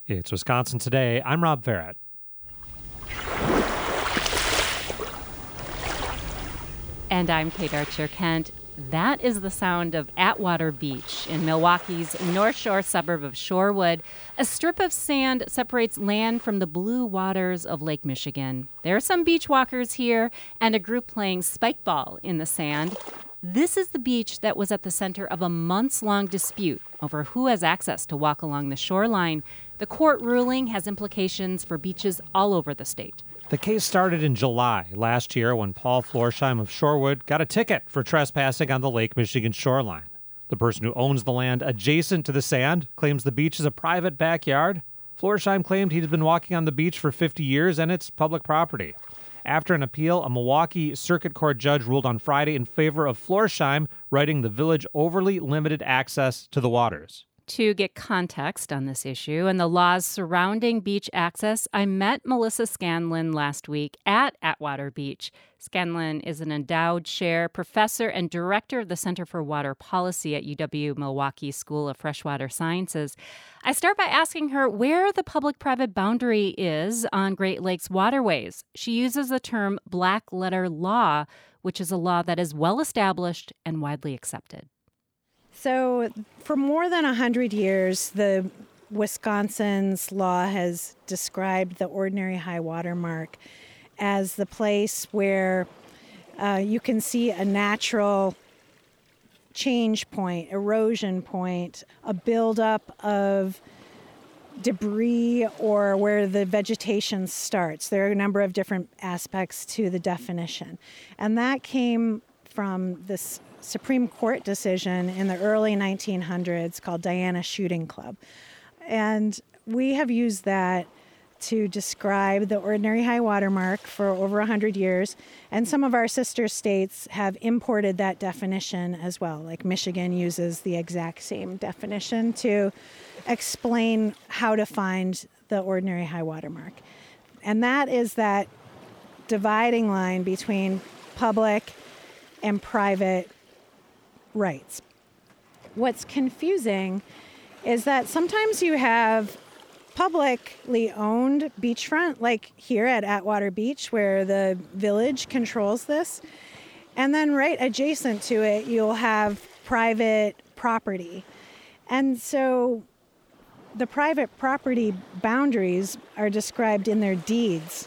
It's Wisconsin Today. I'm Rob Farrett. And I'm Kate Archer-Kent. That is the sound of Atwater Beach in Milwaukee's North Shore suburb of Shorewood. A strip of sand separates land from the blue waters of Lake Michigan. There are some beach walkers here and a group playing spike ball in the sand. This is the beach that was at the center of a months-long dispute over who has access to walk along the shoreline. The court ruling has implications for beaches all over the state. The case started in July last year when Paul Florsheim of Shorewood got a ticket for trespassing on the Lake Michigan shoreline. The person who owns the land adjacent to the sand claims the beach is a private backyard. Florsheim claimed he'd been walking on the beach for 50 years and it's public property. After an appeal, a Milwaukee Circuit Court judge ruled on Friday in favor of Florsheim, writing the village overly limited access to the waters. To get context on this issue and the laws surrounding beach access, I met Melissa Scanlon last week at Atwater Beach. Scanlon is an endowed chair, professor, and director of the Center for Water Policy at UW-Milwaukee School of Freshwater Sciences. I start by asking her where the public-private boundary is on Great Lakes waterways. She uses the term black-letter law, which is a law that is well-established and widely accepted. So for more than 100 years, the Wisconsin's law has described the ordinary high water mark as the place where you can see a natural change point, erosion point, a buildup of debris, or where the vegetation starts. There are a number of different aspects to the definition. And that came from this Supreme Court decision in the early 1900s called Diana Shooting Club. And we have used that to describe the ordinary high water mark for over 100 years. And some of our sister states have imported that definition as well. Like Michigan uses the exact same definition to explain how to find the ordinary high water mark. And that is that dividing line between public and private rights. What's confusing is that sometimes you have publicly owned beachfront, like here at Atwater Beach, where the village controls this, and then right adjacent to it, you'll have private property. And so the private property boundaries are described in their deeds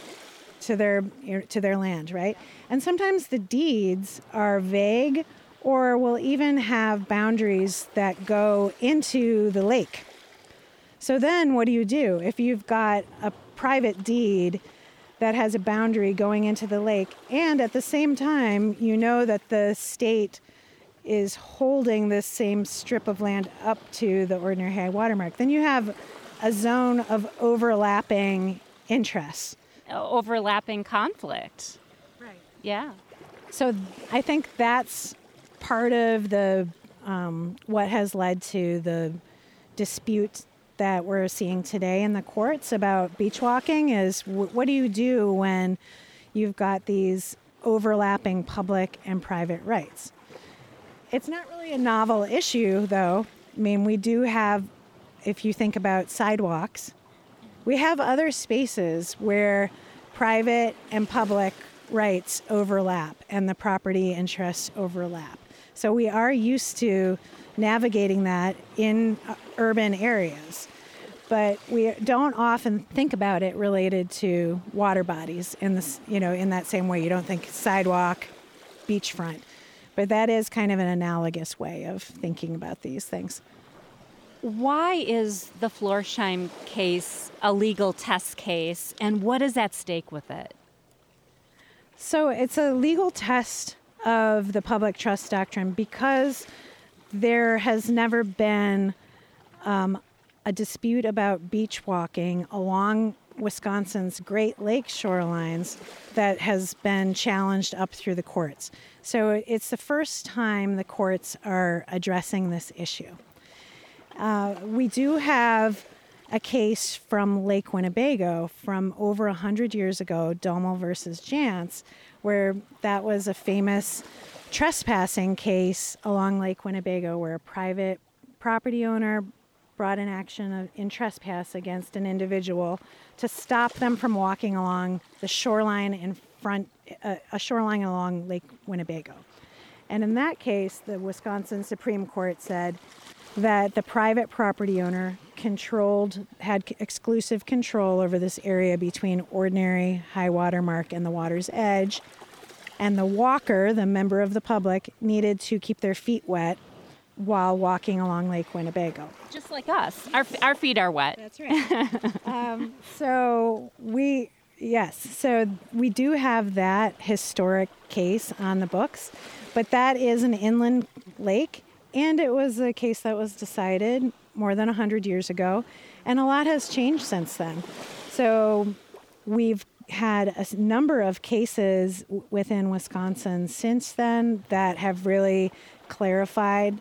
to their land, right? And sometimes the deeds are vague or will even have boundaries that go into the lake. So then what do you do? If you've got a private deed that has a boundary going into the lake, and at the same time, you know that the state is holding this same strip of land up to the ordinary high water mark, then you have a zone of overlapping interests. Overlapping conflict. Right. Yeah. So I think that's part of the what has led to the dispute that we're seeing today in the courts about beach walking is what do you do when you've got these overlapping public and private rights? It's not really a novel issue, though. I mean, we do have, if you think about sidewalks, we have other spaces where private and public rights overlap and the property interests overlap. So we are used to navigating that in urban areas, but we don't often think about it related to water bodies in this, in that same way. You don't think sidewalk, beachfront, but that is kind of an analogous way of thinking about these things. Why is the Florsheim case a legal test case, and what is at stake with it? So it's a legal test of the public trust doctrine because there has never been a dispute about beach walking along Wisconsin's Great Lakes shorelines that has been challenged up through the courts. So it's the first time the courts are addressing this issue. We do have a case from Lake Winnebago from over 100 years ago, Dommel versus Jantz, where that was a famous trespassing case along Lake Winnebago where a private property owner brought an action in trespass against an individual to stop them from walking along the shoreline a shoreline along Lake Winnebago. And in that case, the Wisconsin Supreme Court said that the private property owner had exclusive control over this area between ordinary high water mark and the water's edge. And the walker, the member of the public, needed to keep their feet wet while walking along Lake Winnebago. Just like us. Our feet are wet. That's right. So we do have that historic case on the books, but that is an inland lake, and it was a case that was decided more than 100 years ago, and a lot has changed since then. So we've had a number of cases within Wisconsin since then that have really clarified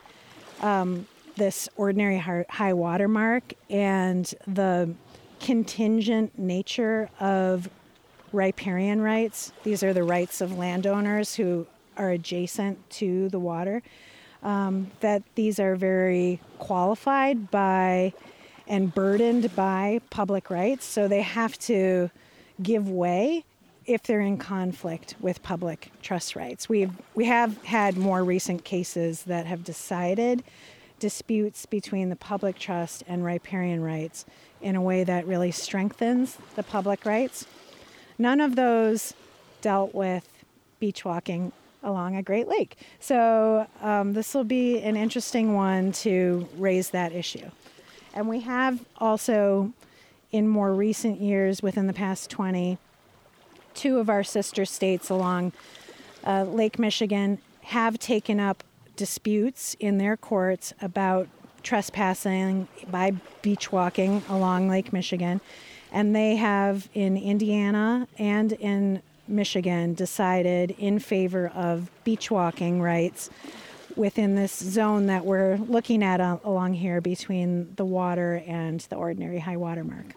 this ordinary high water mark and the contingent nature of riparian rights. These are the rights of landowners who are adjacent to the water, that these are very qualified by and burdened by public rights, so they have to give way if they're in conflict with public trust rights. We have had more recent cases that have decided disputes between the public trust and riparian rights in a way that really strengthens the public rights. None of those dealt with beach walking along a Great Lake. So this will be an interesting one to raise that issue. And we have also, in more recent years, within the past 20, two of our sister states along Lake Michigan have taken up disputes in their courts about trespassing by beach walking along Lake Michigan. And they have, in Indiana and in Michigan, decided in favor of beach walking rights within this zone that we're looking at along here between the water and the ordinary high water mark.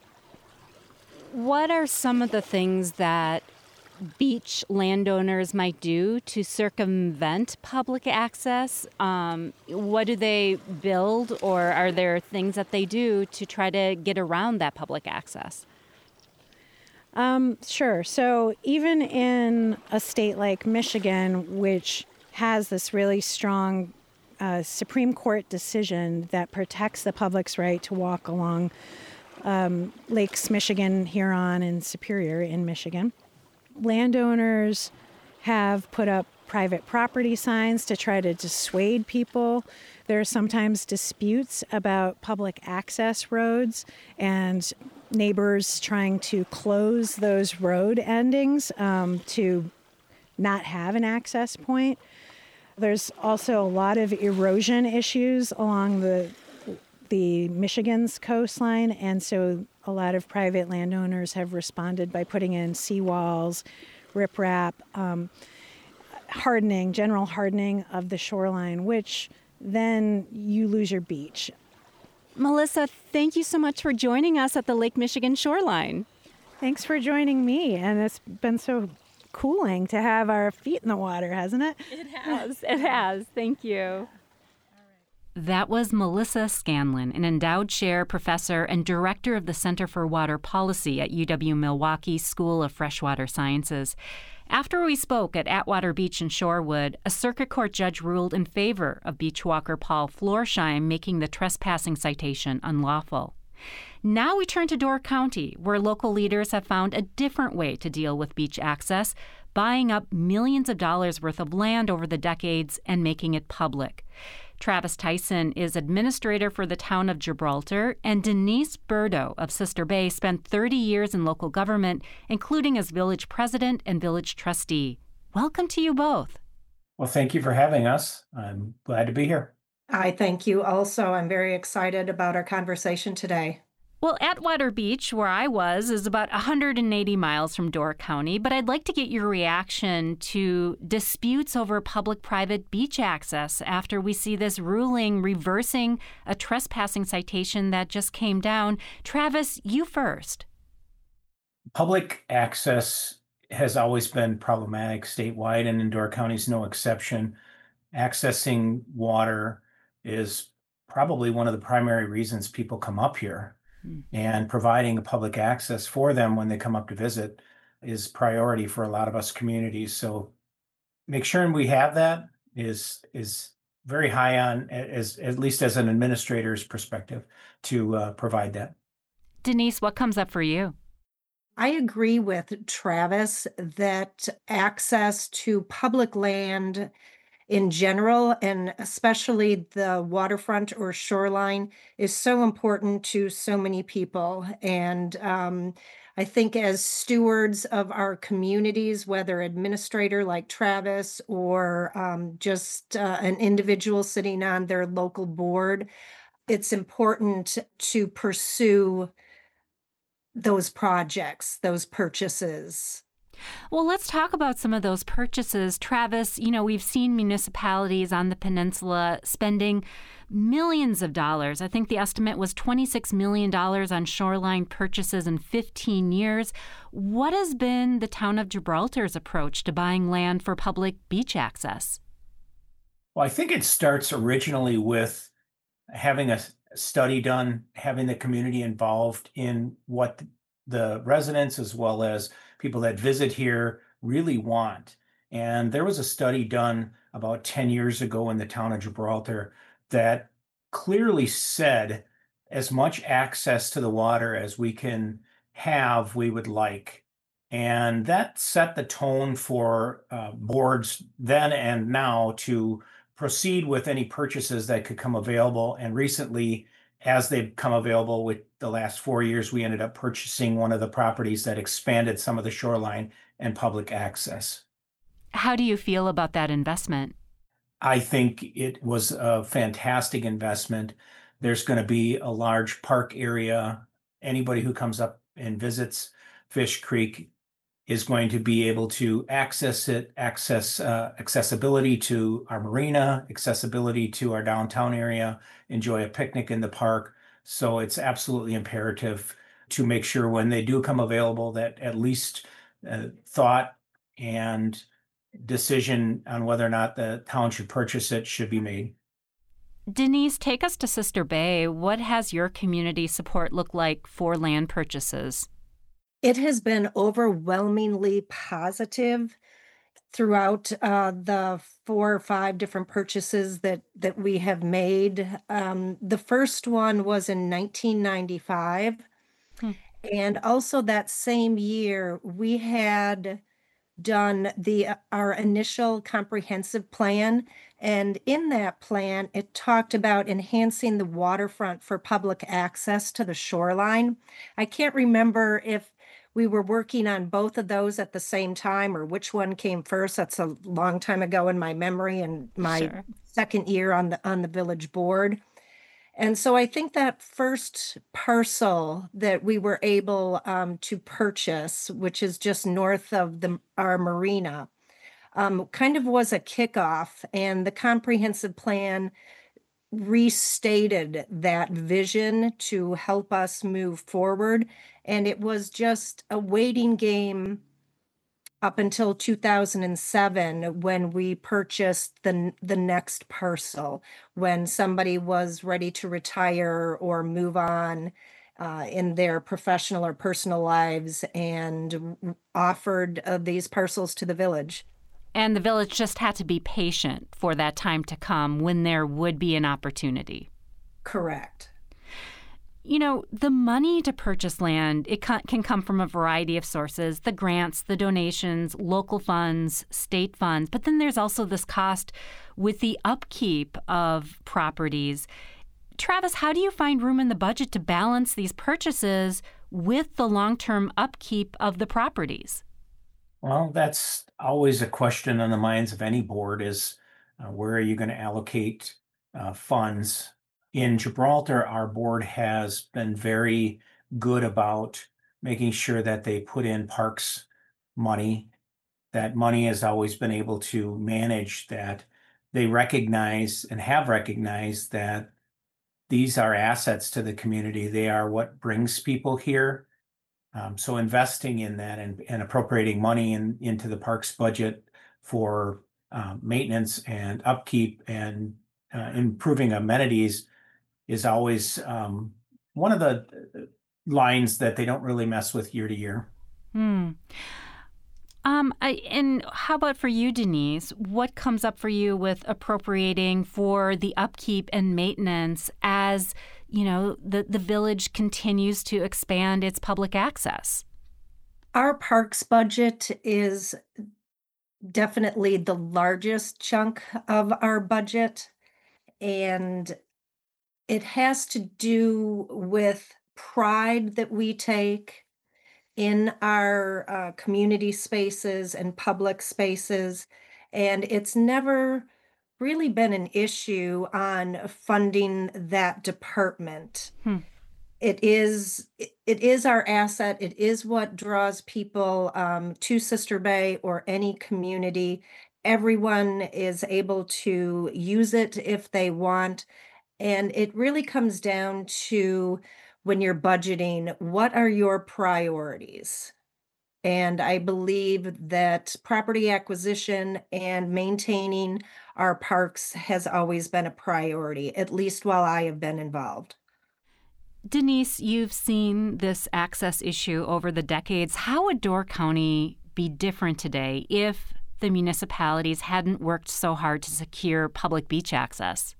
What are some of the things that beach landowners might do to circumvent public access? What do they build, or are there things that they do to try to get around that public access? Sure. So even in a state like Michigan, which has this really strong Supreme Court decision that protects the public's right to walk along Lakes Michigan, Huron, and Superior in Michigan, landowners have put up private property signs to try to dissuade people. There are sometimes disputes about public access roads and neighbors trying to close those road endings to not have an access point. There's also a lot of erosion issues along the Michigan's coastline, and so a lot of private landowners have responded by putting in seawalls, riprap, general hardening of the shoreline, which then you lose your beach. Melissa, thank you so much for joining us at the Lake Michigan shoreline. Thanks for joining me, and it's been so cooling to have our feet in the water, hasn't it? It has. It has. Thank you. That was Melissa Scanlon, an endowed chair, professor, and director of the Center for Water Policy at UW-Milwaukee School of Freshwater Sciences. After we spoke at Atwater Beach in Shorewood, a circuit court judge ruled in favor of beachwalker Paul Florsheim, making the trespassing citation unlawful. Now we turn to Door County, where local leaders have found a different way to deal with beach access, buying up millions of dollars worth of land over the decades and making it public. Travis Tyson is administrator for the town of Gibraltar, and Denise Burdo of Sister Bay spent 30 years in local government, including as village president and village trustee. Welcome to you both. Well, thank you for having us. I'm glad to be here. I thank you also. I'm very excited about our conversation today. Well, Atwater Beach, where I was, is about 180 miles from Door County, but I'd like to get your reaction to disputes over public-private beach access after we see this ruling reversing a trespassing citation that just came down. Travis, you first. Public access has always been problematic statewide, and in Door County is no exception. Accessing water is probably one of the primary reasons people come up here. Mm. And providing a public access for them when they come up to visit is priority for a lot of us communities. So make sure we have that is very high on, as at least as an administrator's perspective, to provide that. Denise, what comes up for you? I agree with Travis that access to public land in general, and especially the waterfront or shoreline, is so important to so many people. And I think as stewards of our communities, whether administrator like Travis or just an individual sitting on their local board, it's important to pursue those projects, those purchases. Well, let's talk about some of those purchases. Travis, we've seen municipalities on the peninsula spending millions of dollars. I think the estimate was $26 million on shoreline purchases in 15 years. What has been the town of Gibraltar's approach to buying land for public beach access? Well, I think it starts originally with having a study done, having the community involved in what the residents as well as people that visit here really want. And there was a study done about 10 years ago in the town of Gibraltar that clearly said as much access to the water as we can have, we would like. And that set the tone for boards then and now to proceed with any purchases that could come available. And recently, as they've come available with the last 4 years, we ended up purchasing one of the properties that expanded some of the shoreline and public access. How do you feel about that investment? I think it was a fantastic investment. There's going to be a large park area. Anybody who comes up and visits Fish Creek is going to be able to access it, accessibility to our marina, accessibility to our downtown area, enjoy a picnic in the park. So it's absolutely imperative to make sure when they do come available that at least thought and decision on whether or not the town should purchase it should be made. Denise, take us to Sister Bay. What has your community support look like for land purchases? It has been overwhelmingly positive throughout the 4 or 5 different purchases that we have made. The first one was in 1995. And also that same year, we had done our initial comprehensive plan. And in that plan, it talked about enhancing the waterfront for public access to the shoreline. I can't remember if we were working on both of those at the same time or which one came first. That's a long time ago in my memory and my second year on the village board. And so I think that first parcel that we were able to purchase, which is just north of our marina, kind of was a kickoff, and the comprehensive plan restated that vision to help us move forward. And it was just a waiting game up until 2007 when we purchased the next parcel, when somebody was ready to retire or move on in their professional or personal lives, and offered these parcels to the village. And the village just had to be patient for that time to come when there would be an opportunity. Correct. The money to purchase land, it can come from a variety of sources: the grants, the donations, local funds, state funds. But then there's also this cost with the upkeep of properties. Travis, how do you find room in the budget to balance these purchases with the long-term upkeep of the properties? Well, that's always a question on the minds of any board is where are you going to allocate funds? In Gibraltar, our board has been very good about making sure that they put in parks money. That money has always been able to manage that. They recognize and have recognized that these are assets to the community. They are what brings people here. So investing in that and appropriating money into the parks budget for maintenance and upkeep and improving amenities is always one of the lines that they don't really mess with year to year. And how about for you, Denise? What comes up for you with appropriating for the upkeep and maintenance as, the village continues to expand its public access? Our parks budget is definitely the largest chunk of our budget, and it has to do with pride that we take in our community spaces and public spaces. And it's never really been an issue on funding that department. It is our asset. It is what draws people to Sister Bay or any community. Everyone is able to use it if they want. And it really comes down to, when you're budgeting, what are your priorities? And I believe that property acquisition and maintaining our parks has always been a priority, at least while I have been involved. Denise, you've seen this access issue over the decades. How would Door County be different today if the municipalities hadn't worked so hard to secure public beach access?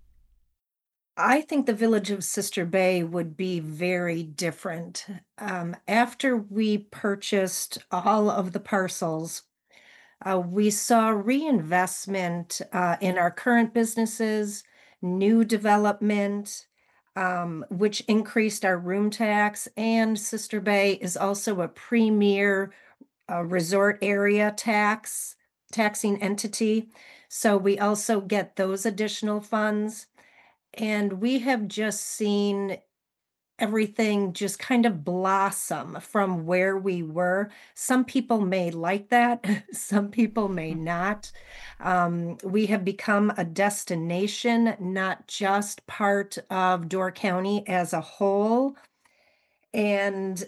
I think the village of Sister Bay would be very different. After we purchased all of the parcels, we saw reinvestment in our current businesses, new development, which increased our room tax. And Sister Bay is also a premier resort area taxing entity. So we also get those additional funds. And we have just seen everything just kind of blossom from where we were. Some people may like that, some people may not. We have become a destination, not just part of Door County as a whole. And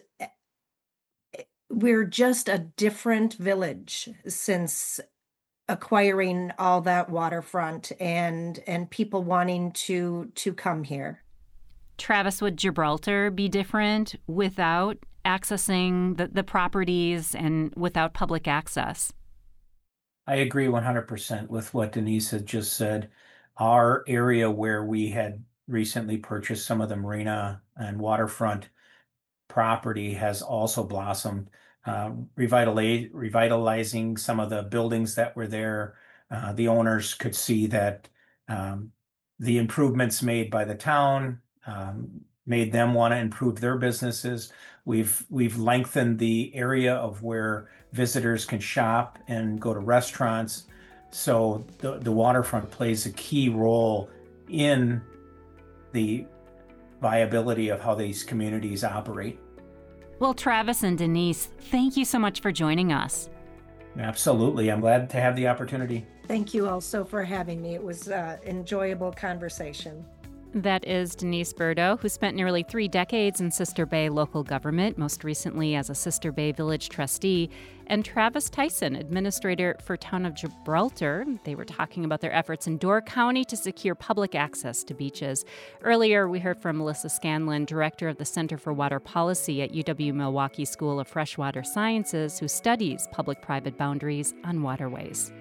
we're just a different village since acquiring all that waterfront and people wanting to come here. Travis, would Gibraltar be different without accessing the properties and without public access? I agree 100% with what Denise had just said. Our area where we had recently purchased some of the marina and waterfront property has also blossomed, revitalizing some of the buildings that were there. The owners could see that the improvements made by the town made them want to improve their businesses. We've lengthened the area of where visitors can shop and go to restaurants. So the waterfront plays a key role in the viability of how these communities operate. Well, Travis and Denise, thank you so much for joining us. Absolutely. I'm glad to have the opportunity. Thank you also for having me. It was an enjoyable conversation. That is Denise Burdo, who spent nearly 3 decades in Sister Bay local government, most recently as a Sister Bay Village trustee, and Travis Tyson, administrator for Town of Gibraltar. They were talking about their efforts in Door County to secure public access to beaches. Earlier, we heard from Melissa Scanlon, director of the Center for Water Policy at UW-Milwaukee School of Freshwater Sciences, who studies public-private boundaries on waterways.